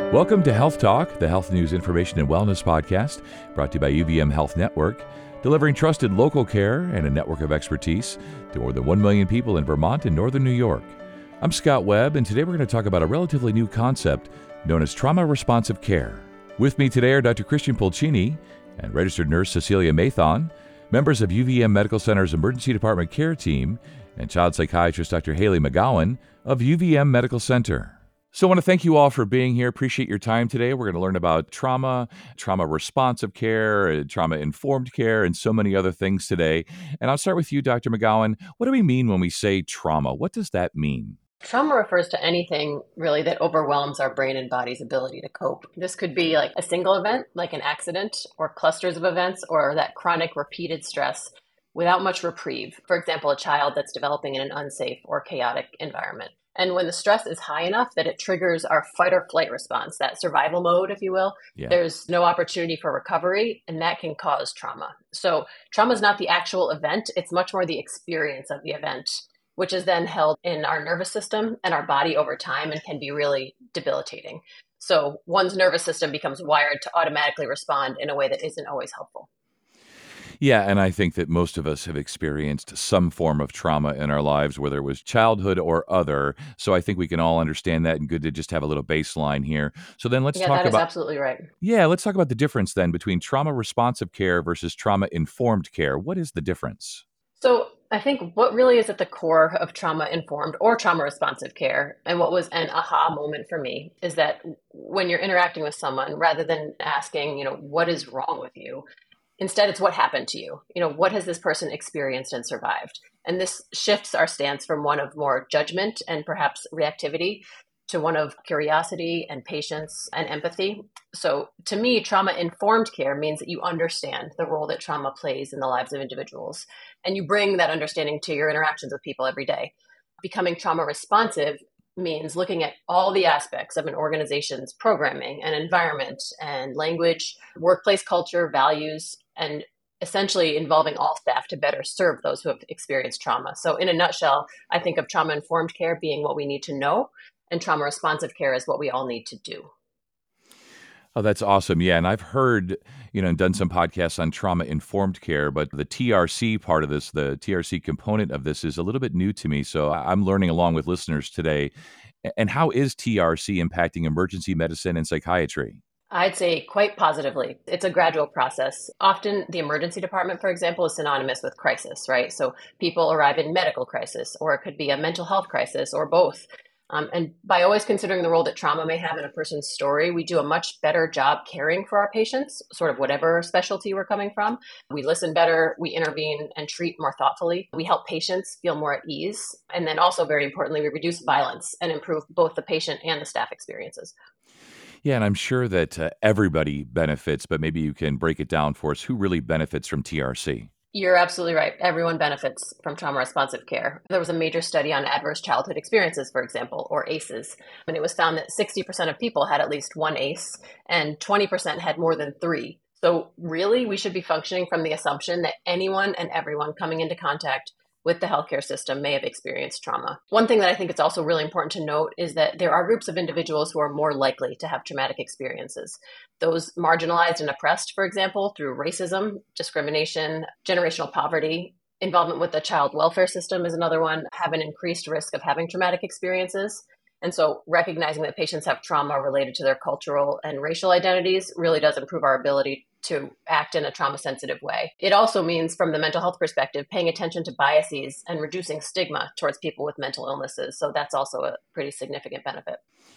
Welcome to Health Talk, the health news, information, and wellness podcast brought to you by UVM Health Network, delivering trusted local care and a network of expertise to more than 1 million people in Vermont and northern New York. I'm Scott Webb, and today we're going to talk about a relatively new concept known as trauma-responsive care. With me today are Dr. Christian Pulcini and registered nurse Cecilia Mathon, members of UVM Medical Center's Emergency Department Care Team, and child psychiatrist Dr. Haley McGowan of UVM Medical Center. So I want to thank you all for being here. Appreciate your time today. We're going to learn about trauma-responsive care, trauma-informed care, and so many other things today. And I'll start with you, Dr. McGowan. What do we mean when we say trauma? What does that mean? Trauma refers to anything really that overwhelms our brain and body's ability to cope. This could be like a single event, like an accident, or clusters of events, or that chronic repeated stress without much reprieve. For example, a child that's developing in an unsafe or chaotic environment. And when the stress is high enough that it triggers our fight or flight response, that survival mode, if you will, there's no opportunity for recovery, and that can cause trauma. So trauma is not the actual event. It's much more the experience of the event, which is then held in our nervous system and our body over time and can be really debilitating. So one's nervous system becomes wired to automatically respond in a way that isn't always helpful. Yeah, and I think that most of us have experienced some form of trauma in our lives, whether it was childhood or other. So I think we can all understand that, and good to just have a little baseline here. So then let's talk about... that is absolutely right. Yeah, let's talk about the difference then between trauma-responsive care versus trauma-informed care. What is the difference? So I think what really is at the core of trauma-informed or trauma-responsive care, and what was an aha moment for me, is that when you're interacting with someone, rather than asking, what is wrong with you, instead, it's what happened to you. What has this person experienced and survived? And this shifts our stance from one of more judgment and perhaps reactivity to one of curiosity and patience and empathy. So to me, trauma-informed care means that you understand the role that trauma plays in the lives of individuals, and you bring that understanding to your interactions with people every day. Becoming trauma-responsive means looking at all the aspects of an organization's programming and environment and language, workplace culture, values, and essentially involving all staff to better serve those who have experienced trauma. So in a nutshell, I think of trauma-informed care being what we need to know, and trauma-responsive care is what we all need to do. Oh, that's awesome. Yeah, and I've heard, and done some podcasts on trauma-informed care, but the TRC part of this, the TRC component of this is a little bit new to me. So I'm learning along with listeners today. And how is TRC impacting emergency medicine and psychiatry? I'd say quite positively. It's a gradual process. Often the emergency department, for example, is synonymous with crisis, right? So people arrive in medical crisis, or it could be a mental health crisis, or both. And by always considering the role that trauma may have in a person's story, we do a much better job caring for our patients, sort of whatever specialty we're coming from. We listen better, we intervene and treat more thoughtfully. We help patients feel more at ease. And then also, very importantly, we reduce violence and improve both the patient and the staff experiences. Yeah, and I'm sure that everybody benefits, but maybe you can break it down for us. Who really benefits from TRC? You're absolutely right. Everyone benefits from trauma-responsive care. There was a major study on adverse childhood experiences, for example, or ACEs, and it was found that 60% of people had at least one ACE and 20% had more than 3. So really, we should be functioning from the assumption that anyone and everyone coming into contact with the healthcare system may have experienced trauma. One thing that I think it's also really important to note is that there are groups of individuals who are more likely to have traumatic experiences. Those marginalized and oppressed, for example, through racism, discrimination, generational poverty, involvement with the child welfare system is another one, have an increased risk of having traumatic experiences. And so recognizing that patients have trauma related to their cultural and racial identities really does improve our ability to act in a trauma-sensitive way. It also means, from the mental health perspective, paying attention to biases and reducing stigma towards people with mental illnesses. So that's also a pretty significant benefit.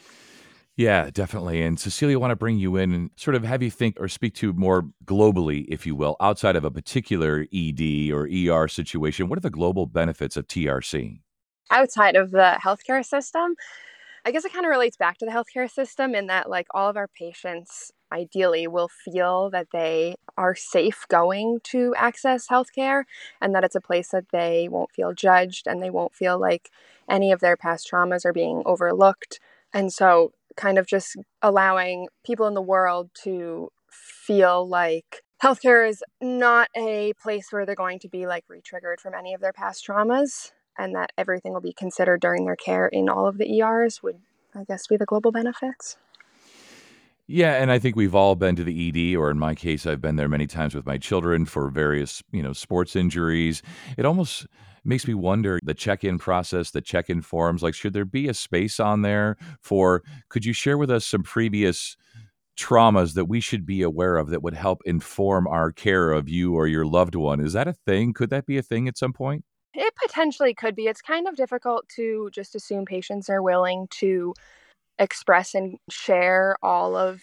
Yeah, definitely. And Cecilia, I want to bring you in and sort of have you think or speak to more globally, if you will, outside of a particular ED or ER situation. What are the global benefits of TRC? Outside of the healthcare system, I guess it kind of relates back to the healthcare system in that, like, all of our patients ideally will feel that they are safe going to access healthcare, and that it's a place that they won't feel judged and they won't feel like any of their past traumas are being overlooked. And so kind of just allowing people in the world to feel like healthcare is not a place where they're going to be like re-triggered from any of their past traumas, and that everything will be considered during their care in all of the ERs would, I guess, be the global benefits. Yeah, and I think we've all been to the ED, or in my case, I've been there many times with my children for various, sports injuries. It almost makes me wonder the check-in process, the check-in forms, like should there be a space on there for, could you share with us some previous traumas that we should be aware of that would help inform our care of you or your loved one? Is that a thing? Could that be a thing at some point? It potentially could be. It's kind of difficult to just assume patients are willing to express and share all of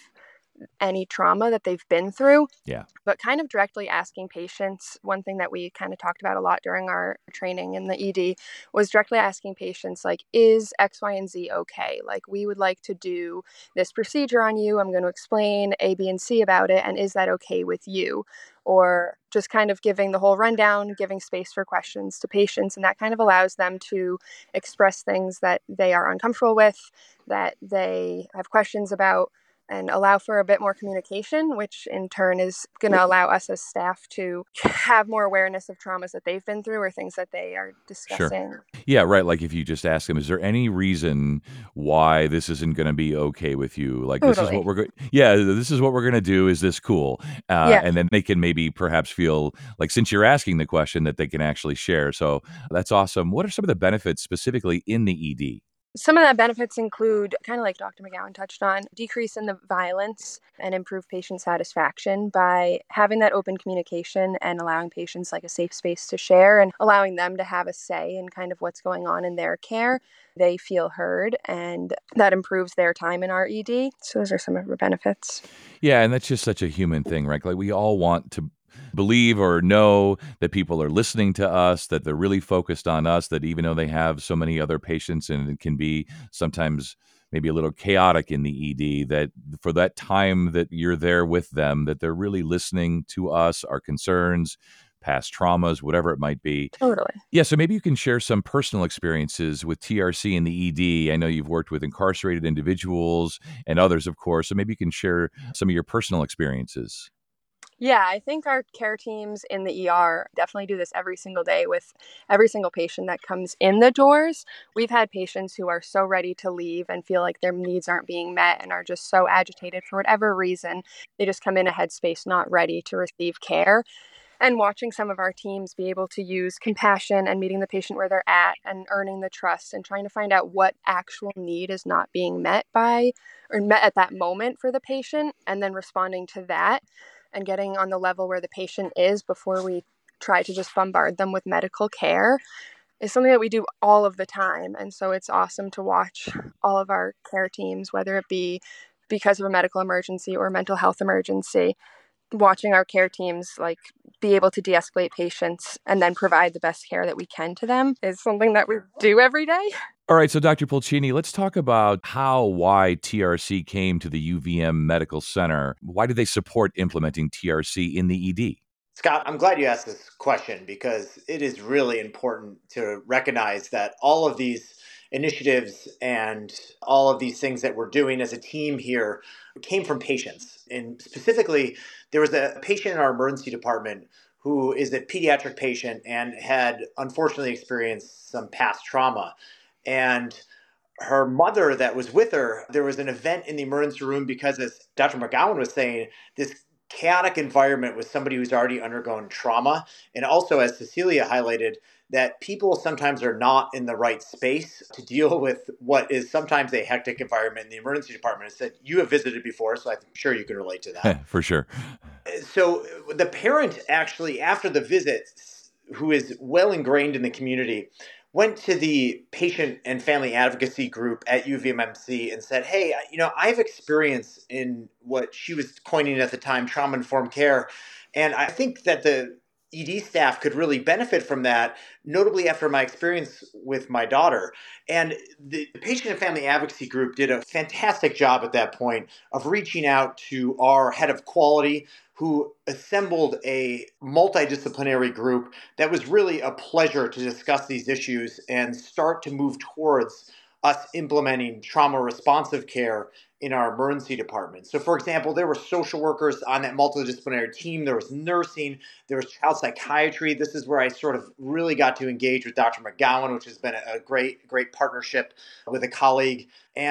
any trauma that they've been through. Yeah. But kind of directly asking patients, one thing that we kind of talked about a lot during our training in the ED was directly asking patients, like, is X, Y, and Z okay? Like, we would like to do this procedure on you. I'm going to explain A, B, and C about it. And is that okay with you? Or just kind of giving the whole rundown, giving space for questions to patients. And that kind of allows them to express things that they are uncomfortable with, that they have questions about, and allow for a bit more communication, which in turn is going to allow us as staff to have more awareness of traumas that they've been through or things that they are Sure. discussing. Yeah, right. Like if you just ask them, is there any reason why this isn't going to be okay with you? Like this is what Totally. we're going. Yeah, this is what we're going to do. Is this cool? Yeah. And then they can maybe perhaps feel like since you're asking the question that they can actually share. So that's awesome. What are some of the benefits specifically in the ED? Some of the benefits include, kind of like Dr. McGowan touched on, decrease in the violence and improve patient satisfaction by having that open communication and allowing patients like a safe space to share and allowing them to have a say in kind of what's going on in their care. They feel heard and that improves their time in our ED. So those are some of the benefits. Yeah, and that's just such a human thing, right? Like we all want to believe or know that people are listening to us, that they're really focused on us, that even though they have so many other patients and it can be sometimes maybe a little chaotic in the ED, that for that time that you're there with them, that they're really listening to us, our concerns, past traumas, whatever it might be. Totally. Yeah, so maybe you can share some personal experiences with TRC and the ED. I know you've worked with incarcerated individuals and others, of course. So maybe you can share some of your personal experiences. Yeah, I think our care teams in the ER definitely do this every single day with every single patient that comes in the doors. We've had patients who are so ready to leave and feel like their needs aren't being met and are just so agitated for whatever reason. They just come in a headspace not ready to receive care. And watching some of our teams be able to use compassion and meeting the patient where they're at and earning the trust and trying to find out what actual need is not being met by or met at that moment for the patient, and then responding to that and getting on the level where the patient is before we try to just bombard them with medical care is something that we do all of the time. And so it's awesome to watch all of our care teams, whether it be because of a medical emergency or mental health emergency, watching our care teams like be able to de-escalate patients and then provide the best care that we can to them is something that we do every day. All right, so Dr. Pulcini, let's talk about why TRC came to the UVM Medical Center. Why did they support implementing TRC in the ED? Scott, I'm glad you asked this question because it is really important to recognize that all of these initiatives and all of these things that we're doing as a team here came from patients. And specifically, there was a patient in our emergency department who is a pediatric patient and had unfortunately experienced some past trauma. And her mother that was with her, there was an event in the emergency room because, as Dr. McGowan was saying, this chaotic environment with somebody who's already undergone trauma. And also, as Cecilia highlighted, that people sometimes are not in the right space to deal with what is sometimes a hectic environment in the emergency department. I said, you have visited before, so I'm sure you can relate to that. For sure. So the parent actually, after the visit, who is well ingrained in the community, went to the patient and family advocacy group at UVMMC and said, hey, I've experienced in what she was coining at the time, trauma-informed care. And I think that the ED staff could really benefit from that, notably after my experience with my daughter. And the patient and family advocacy group did a fantastic job at that point of reaching out to our head of quality, who assembled a multidisciplinary group that was really a pleasure to discuss these issues and start to move towards us implementing trauma responsive care in our emergency department. So for example, there were social workers on that multidisciplinary team, there was nursing, there was child psychiatry. This is where I sort of really got to engage with Dr. McGowan, which has been a great partnership with a colleague. And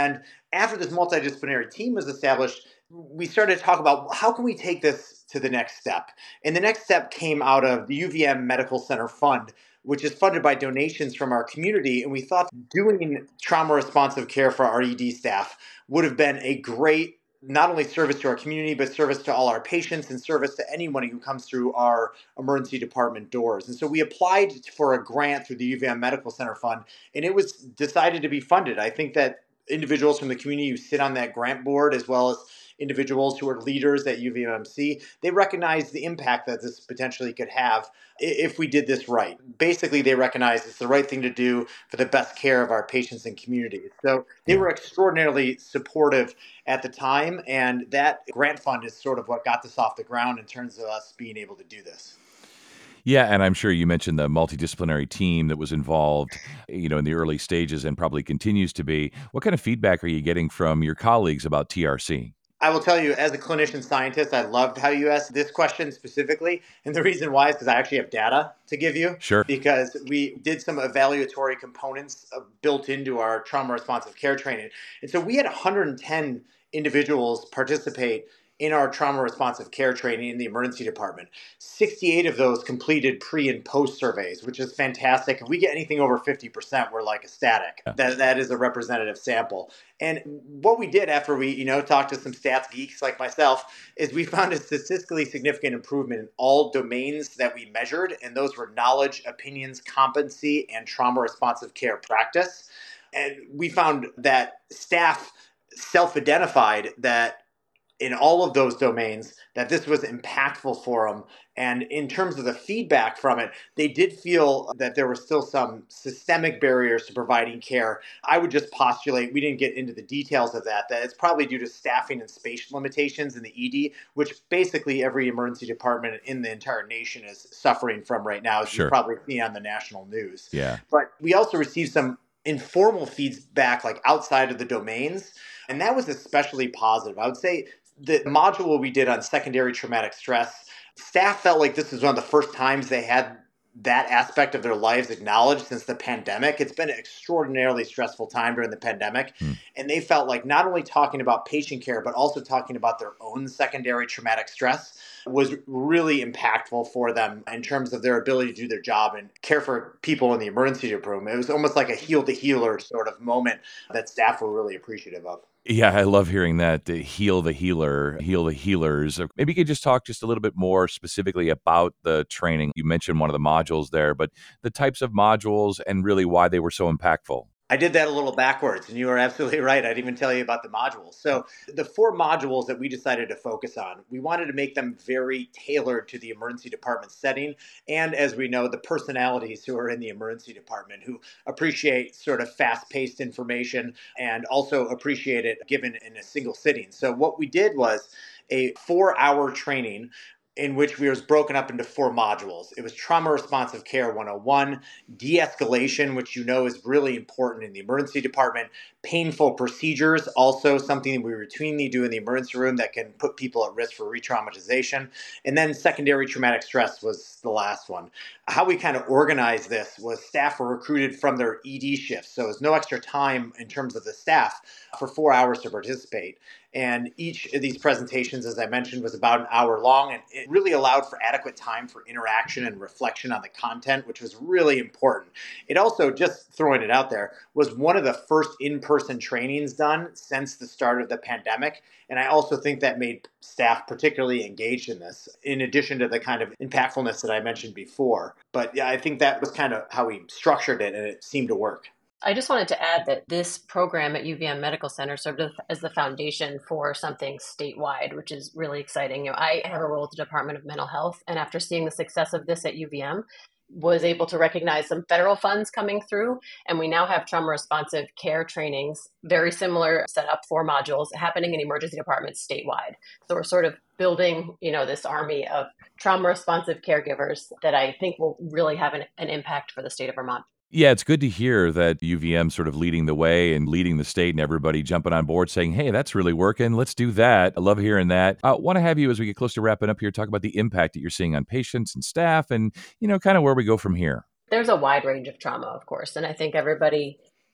after this multidisciplinary team was established, we started to talk about how can we take this to the next step. And the next step came out of the UVM Medical Center Fund, which is funded by donations from our community. And we thought doing trauma responsive care for our ED staff would have been a great not only service to our community, but service to all our patients and service to anyone who comes through our emergency department doors. And so we applied for a grant through the UVM Medical Center Fund, and it was decided to be funded. I think that individuals from the community who sit on that grant board, as well as individuals who are leaders at UVMC, they recognize the impact that this potentially could have if we did this right. Basically, they recognize it's the right thing to do for the best care of our patients and community. So they were extraordinarily supportive at the time, and that grant fund is sort of what got this off the ground in terms of us being able to do this. Yeah, and I'm sure you mentioned the multidisciplinary team that was involved, in the early stages and probably continues to be. What kind of feedback are you getting from your colleagues about TRC? I will tell you, as a clinician scientist, I loved how you asked this question specifically. And the reason why is because I actually have data to give you. Sure. Because we did some evaluatory components built into our trauma responsive care training. And so we had 110 individuals participate in our trauma responsive care training in the emergency department. 68 of those completed pre and post surveys, which is fantastic. If we get anything over 50%, we're like ecstatic. Yeah. That is a representative sample. And what we did after we, talked to some stats geeks like myself, is we found a statistically significant improvement in all domains that we measured. And those were knowledge, opinions, competency, and trauma responsive care practice. And we found that staff self-identified that in all of those domains, that this was impactful for them. And in terms of the feedback from it, they did feel that there were still some systemic barriers to providing care. I would just postulate, we didn't get into the details of that it's probably due to staffing and space limitations in the ED, which basically every emergency department in the entire nation is suffering from right now, as you've probably seen on the national news. Yeah. But we also received some informal feedback, like outside of the domains, and that was especially positive. I would say the module we did on secondary traumatic stress, staff felt like this was one of the first times they had that aspect of their lives acknowledged since the pandemic. It's been an extraordinarily stressful time during the pandemic. And they felt like not only talking about patient care, but also talking about their own secondary traumatic stress was really impactful for them in terms of their ability to do their job and care for people in the emergency room. It was almost like a heal the healer sort of moment that staff were really appreciative of. Yeah, I love hearing that. Heal the healer, heal the healers. Maybe you could just talk just a little bit more specifically about the training. You mentioned one of the modules there, but the types of modules and really why they were so impactful. I did that a little backwards, and you are absolutely right. I didn't even tell you about the modules. So the 4 modules that we decided to focus on, we wanted to make them very tailored to the emergency department setting. And as we know, the personalities who are in the emergency department who appreciate sort of fast-paced information and also appreciate it given in a single sitting. So what we did was a 4-hour training in which we was broken up into 4 modules. It was Trauma Responsive Care 101, de-escalation, which is really important in the emergency department, painful procedures, also something we routinely do in the emergency room that can put people at risk for re-traumatization, and then secondary traumatic stress was the last one. How we kind of organized this was staff were recruited from their ED shifts, so there's no extra time in terms of the staff for 4 hours to participate. And each of these presentations, as I mentioned, was about an hour long, and it really allowed for adequate time for interaction and reflection on the content, which was really important. It also, just throwing it out there, was one of the first in-person trainings done since the start of the pandemic. And I also think that made staff particularly engaged in this, in addition to the kind of impactfulness that I mentioned before. But yeah, I think that was kind of how we structured it, and it seemed to work. I just wanted to add that this program at UVM Medical Center served as the foundation for something statewide, which is really exciting. I have a role at the Department of Mental Health, and after seeing the success of this at UVM, was able to recognize some federal funds coming through, and we now have trauma responsive care trainings, very similar setup, 4 modules happening in emergency departments statewide. So we're sort of building, this army of trauma responsive caregivers that I think will really have an impact for the state of Vermont. Yeah, it's good to hear that UVM sort of leading the way and leading the state and everybody jumping on board saying, hey, that's really working. Let's do that. I love hearing that. I want to have you, as we get close to wrapping up here, talk about the impact that you're seeing on patients and staff and, kind of where we go from here. There's a wide range of trauma, of course. And I think everybody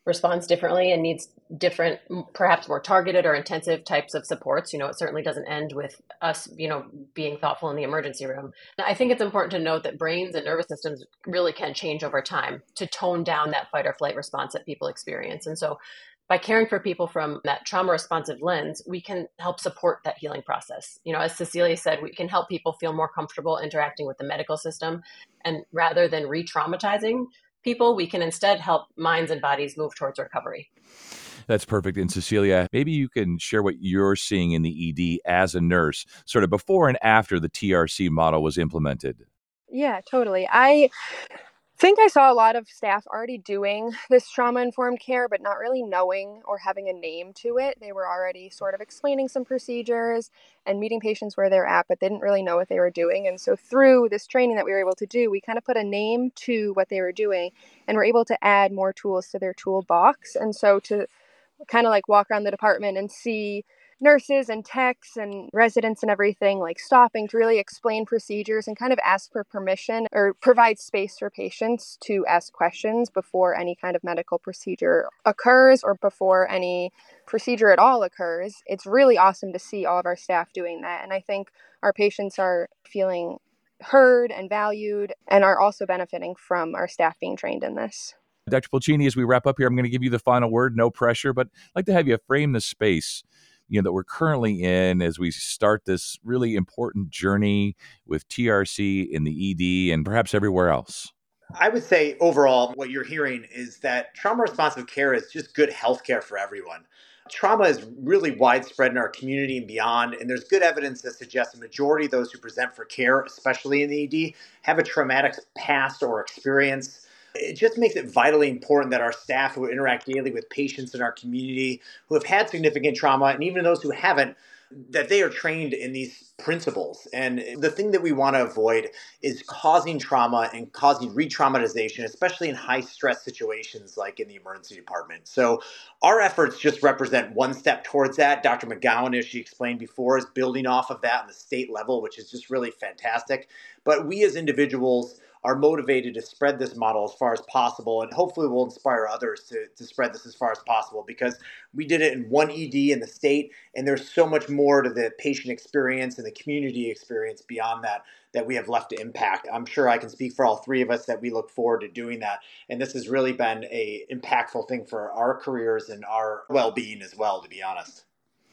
responds differently and needs different, perhaps more targeted or intensive types of supports. It certainly doesn't end with us, being thoughtful in the emergency room. I think it's important to note that brains and nervous systems really can change over time to tone down that fight or flight response that people experience. And so by caring for people from that trauma responsive lens, we can help support that healing process. As Cecilia said, we can help people feel more comfortable interacting with the medical system. And rather than re-traumatizing people, we can instead help minds and bodies move towards recovery. That's perfect. And Cecilia, maybe you can share what you're seeing in the ED as a nurse, sort of before and after the TRC model was implemented. Yeah, totally. I think I saw a lot of staff already doing this trauma-informed care, but not really knowing or having a name to it. They were already sort of explaining some procedures and meeting patients where they're at, but they didn't really know what they were doing. And so through this training that we were able to do, we kind of put a name to what they were doing and were able to add more tools to their toolbox. And so to kind of like walk around the department and see nurses and techs and residents and everything like stopping to really explain procedures and kind of ask for permission or provide space for patients to ask questions before any kind of medical procedure occurs or before any procedure at all occurs. It's really awesome to see all of our staff doing that. And I think our patients are feeling heard and valued and are also benefiting from our staff being trained in this. Dr. Pulcini, as we wrap up here, I'm going to give you the final word, no pressure, but I'd like to have you frame the space that we're currently in as we start this really important journey with TRC in the ED and perhaps everywhere else. I would say overall, what you're hearing is that trauma responsive care is just good healthcare for everyone. Trauma is really widespread in our community and beyond, and there's good evidence that suggests the majority of those who present for care, especially in the ED, have a traumatic past or experience. It just makes it vitally important that our staff who interact daily with patients in our community who have had significant trauma, and even those who haven't, that they are trained in these principles. And the thing that we want to avoid is causing trauma and causing re-traumatization, especially in high stress situations like in the emergency department. So our efforts just represent one step towards that. Dr. McGowan, as she explained before, is building off of that on the state level, which is just really fantastic. But we as individuals are motivated to spread this model as far as possible, and hopefully we'll inspire others to spread this as far as possible, because we did it in one ED in the state, and there's so much more to the patient experience and the community experience beyond that we have left to impact. I'm sure I can speak for all three of us that we look forward to doing that, and this has really been an impactful thing for our careers and our well-being as well, to be honest.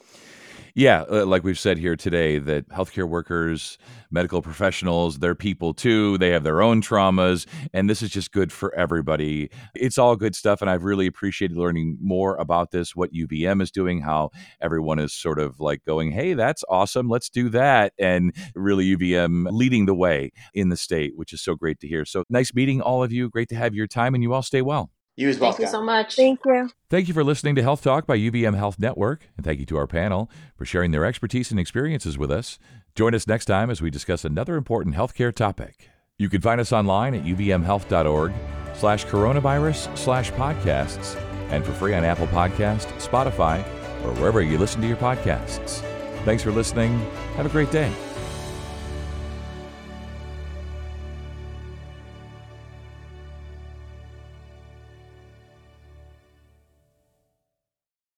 Yeah, like we've said here today, that healthcare workers, medical professionals, they're people too. They have their own traumas, and this is just good for everybody. It's all good stuff, and I've really appreciated learning more about this, what UVM is doing, how everyone is sort of like going, hey, that's awesome, let's do that, and really UVM leading the way in the state, which is so great to hear. So nice meeting all of you. Great to have your time, and you all stay well. You as well, Thank you so much. Thank you. Thank you for listening to Health Talk by UVM Health Network, and thank you to our panel for sharing their expertise and experiences with us. Join us next time as we discuss another important healthcare topic. You can find us online at uvmhealth.org/coronavirus/podcasts and for free on Apple Podcasts, Spotify, or wherever you listen to your podcasts. Thanks for listening. Have a great day.